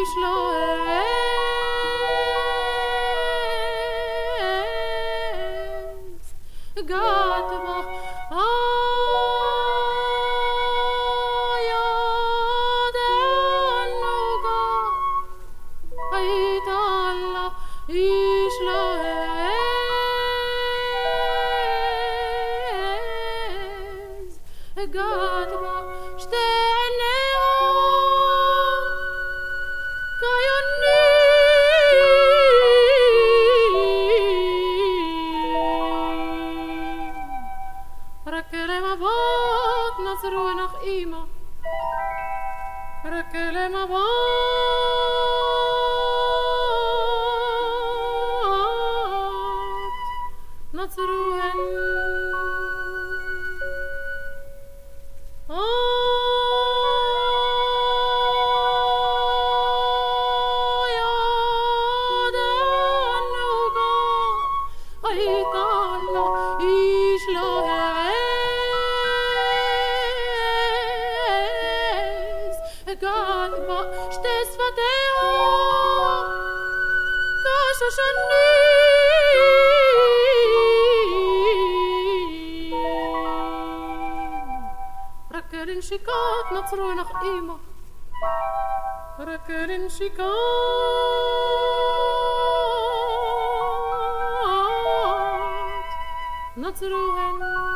איש לא העז לגעת בו. איש לא העז לגעת בו. שתי עיניה כיונים, רק למבט נצרו עיניך אמא, רק למבט נצרו עיניך. איש לא העז לגעת בו. שתי שפתיה כשושנים, רק לנשיקות נצרו עיניך אמא, רק לנשיקות נצרו עיניך.